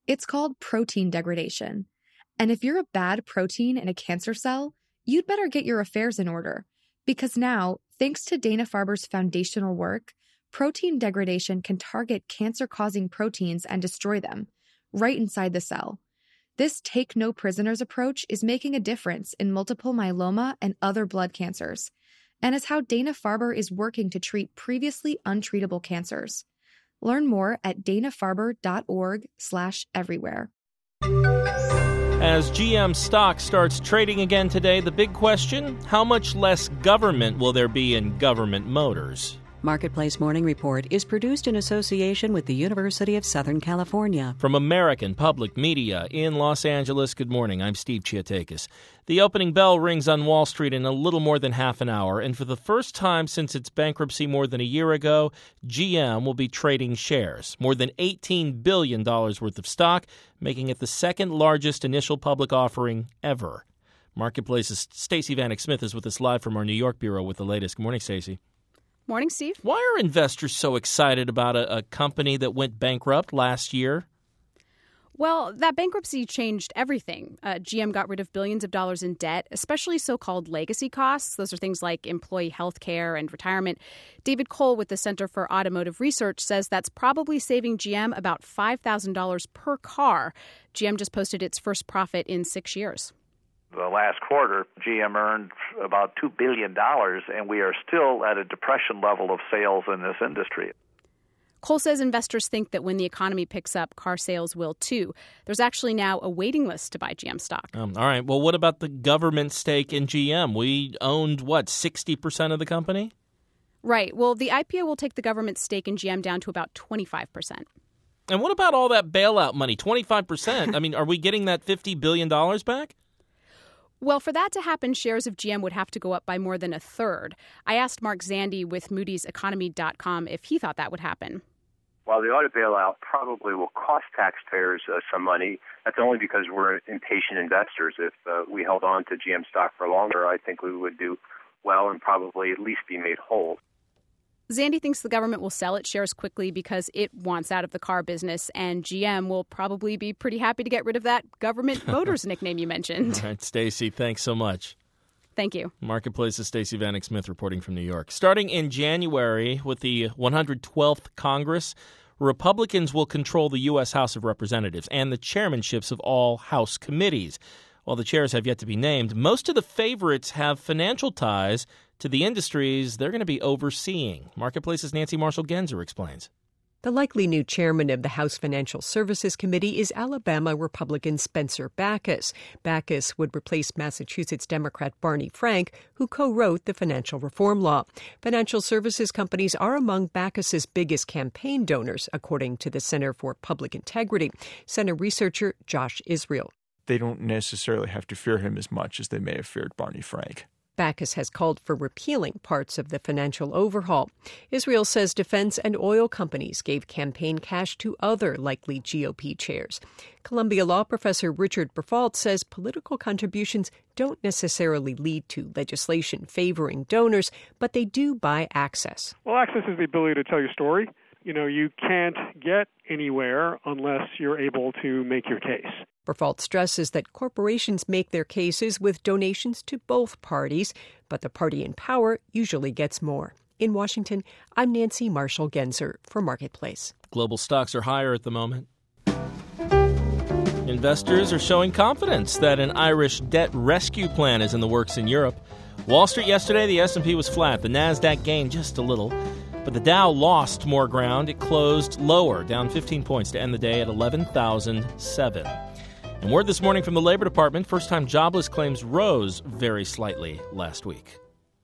It's called protein degradation. And if you're a bad protein in a cancer cell, you'd better get your affairs in order. Because now, thanks to Dana-Farber's foundational work, protein degradation can target cancer-causing proteins and destroy them, right inside the cell. This take-no-prisoners approach is making a difference in multiple myeloma and other blood cancers, and is how Dana-Farber is working to treat previously untreatable cancers. Learn more at danafarber.org/everywhere. As GM stock starts trading again today, the big question, how much less government will there be in government motors? Marketplace Morning Report is produced in association with the University of Southern California. From American Public Media in Los Angeles, good morning. I'm Steve Chiatakis. The opening bell rings on Wall Street in a little more than half an hour, and for the first time since its bankruptcy more than a year ago, GM will be trading shares. More than $18 billion worth of stock, making it the second largest initial public offering ever. Marketplace's Stacey Vanek Smith is with us live from our New York bureau with the latest. Good morning, Stacey. Morning, Steve. Why are investors so excited about a company that went bankrupt last year? Well, that bankruptcy changed everything. GM got rid of billions of dollars in debt, especially so-called legacy costs. Those are things like employee health care and retirement. David Cole with the Center for Automotive Research says that's probably saving GM about $5,000 per car. GM just posted its first profit in 6 years. The last quarter, GM earned about $2 billion, and we are still at a depression level of sales in this industry. Cole says investors think that when the economy picks up, car sales will too. There's actually now a waiting list to buy GM stock. All right. Well, what about the government stake in GM? We owned, 60% of the company? Right. Well, the IPO will take the government stake in GM down to about 25%. And what about all that bailout money, 25%? I mean, are we getting that $50 billion back? Well, for that to happen, shares of GM would have to go up by more than a third. I asked Mark Zandi with Moody's Economy.com if he thought that would happen. While the auto bailout probably will cost taxpayers some money, that's only because we're impatient investors. If we held on to GM stock for longer, I think we would do well and probably at least be made whole. Zandi thinks the government will sell its shares quickly because it wants out of the car business, and GM will probably be pretty happy to get rid of that government motors nickname you mentioned. All right, Stacey, thanks so much. Thank you. Marketplace's Stacey Vanek Smith reporting from New York. Starting in January with the 112th Congress, Republicans will control the U.S. House of Representatives and the chairmanships of all House committees. While the chairs have yet to be named, most of the favorites have financial ties to the industries they're going to be overseeing. Marketplace's Nancy Marshall-Genzer explains. The likely new chairman of the House Financial Services Committee is Alabama Republican Spencer Bachus. Bachus would replace Massachusetts Democrat Barney Frank, who co-wrote the financial reform law. Financial services companies are among Bachus's biggest campaign donors, according to the Center for Public Integrity. Center researcher Josh Israel. They don't necessarily have to fear him as much as they may have feared Barney Frank. Bachus has called for repealing parts of the financial overhaul. Israel says defense and oil companies gave campaign cash to other likely GOP chairs. Columbia law professor Richard Berfault says political contributions don't necessarily lead to legislation favoring donors, but they do buy access. Well, access is the ability to tell your story. You can't get anywhere unless you're able to make your case. Berfault stresses that corporations make their cases with donations to both parties, but the party in power usually gets more. In Washington, I'm Nancy Marshall-Genzer for Marketplace. Global stocks are higher at the moment. Investors are showing confidence that an Irish debt rescue plan is in the works in Europe. Wall Street yesterday, the S&P was flat. The Nasdaq gained just a little. But the Dow lost more ground. It closed lower, down 15 points to end the day at 11,007. And word this morning from the Labor Department, first-time jobless claims rose very slightly last week.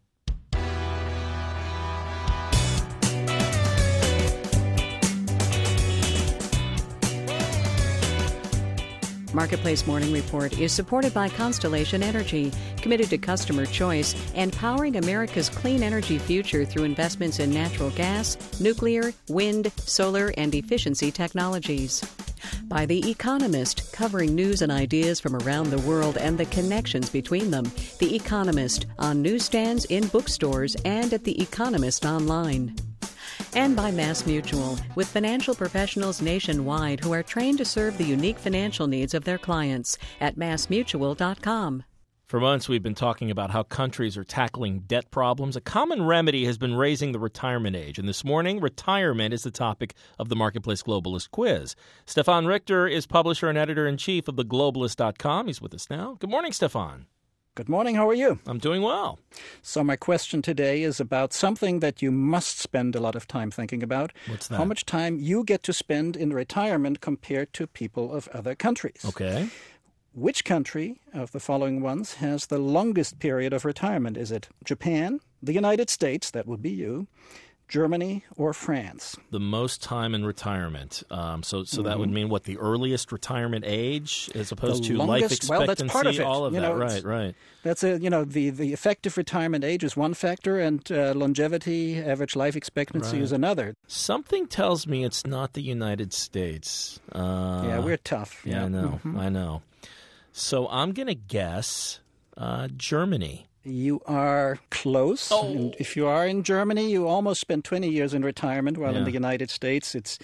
Marketplace Morning Report is supported by Constellation Energy, committed to customer choice and powering America's clean energy future through investments in natural gas, nuclear, wind, solar, and efficiency technologies. By The Economist, covering news and ideas from around the world and the connections between them. The Economist, on newsstands, in bookstores, and at The Economist online. And by MassMutual, with financial professionals nationwide who are trained to serve the unique financial needs of their clients at MassMutual.com. For months, we've been talking about how countries are tackling debt problems. A common remedy has been raising the retirement age. And this morning, retirement is the topic of the Marketplace Globalist quiz. Stefan Richter is publisher and editor-in-chief of theglobalist.com. He's with us now. Good morning, Stefan. Good morning. How are you? I'm doing well. So my question today is about something that you must spend a lot of time thinking about. What's that? How much time you get to spend in retirement compared to people of other countries. Okay. Which country of the following ones has the longest period of retirement? Is it Japan, the United States, that would be you, Germany, or France? The most time in retirement. So that would mean what, the earliest retirement age as opposed to life expectancy? Well, that's part of it. All of that, right. That's the effective retirement age is one factor, and longevity, average life expectancy is another. Something tells me it's not the United States. Yeah, we're tough. Yeah, I know. So I'm going to guess Germany. You are close. Oh. And if you are in Germany, you almost spent 20 years in retirement, while in the United States it's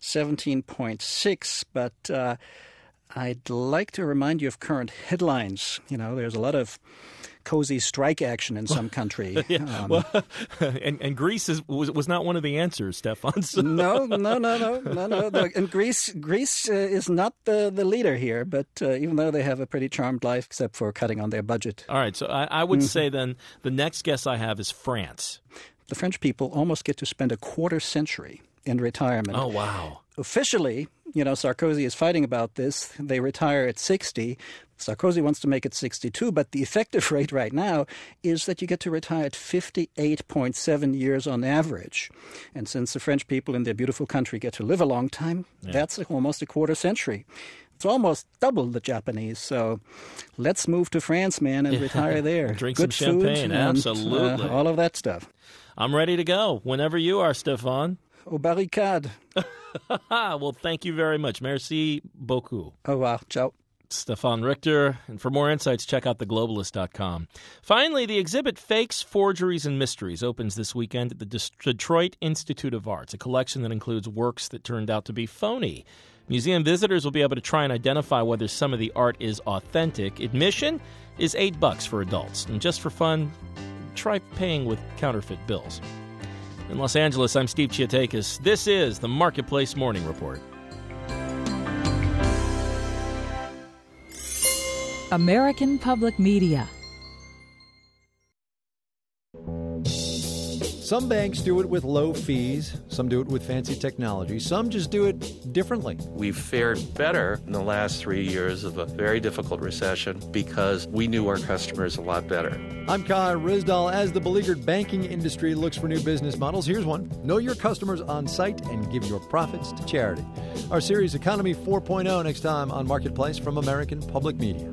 17.6. But I'd like to remind you of current headlines. There's a lot of cozy strike action in some country. And Greece was not one of the answers, Stefan. So. No. And Greece is not the leader here, but even though they have a pretty charmed life, except for cutting on their budget. All right, so I would say then the next guess I have is France. The French people almost get to spend a quarter century in retirement. Oh, wow. Officially, Sarkozy is fighting about this. They retire at 60. Sarkozy wants to make it 62, but the effective rate right now is that you get to retire at 58.7 years on average. And since the French people in their beautiful country get to live a long time, that's almost a quarter century. It's almost double the Japanese. So let's move to France, man, and retire there. Drink Good some champagne, absolutely. All of that stuff. I'm ready to go whenever you are, Stefan. Au barricade. Well, thank you very much. Merci beaucoup. Au revoir. Ciao. Stefan Richter. And for more insights, check out theglobalist.com. Finally, the exhibit Fakes, Forgeries, and Mysteries opens this weekend at the Detroit Institute of Arts, a collection that includes works that turned out to be phony. Museum visitors will be able to try and identify whether some of the art is authentic. Admission is $8 for adults. And just for fun, try paying with counterfeit bills. In Los Angeles, I'm Steve Chiatakis. This is the Marketplace Morning Report. American Public Media. Some banks do it with low fees, some do it with fancy technology, some just do it differently. We've fared better in the last 3 years of a very difficult recession because we knew our customers a lot better. I'm Kai Rizdal. As the beleaguered banking industry looks for new business models, here's one. Know your customers on site and give your profits to charity. Our series Economy 4.0 next time on Marketplace from American Public Media.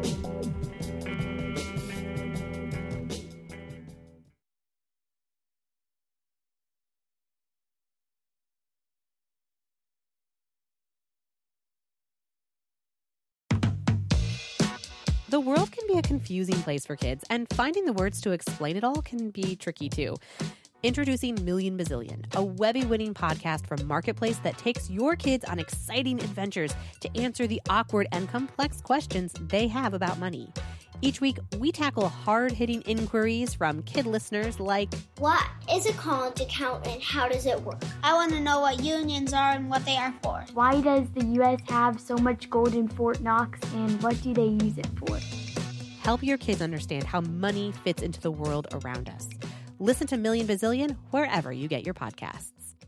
The world can be a confusing place for kids, and finding the words to explain it all can be tricky too. Introducing Million Bazillion, a Webby-winning podcast from Marketplace that takes your kids on exciting adventures to answer the awkward and complex questions they have about money. Each week, we tackle hard-hitting inquiries from kid listeners like, what is a current account and how does it work? I want to know what unions are and what they are for. Why does the U.S. have so much gold in Fort Knox and what do they use it for? Help your kids understand how money fits into the world around us. Listen to Million Bazillion wherever you get your podcasts.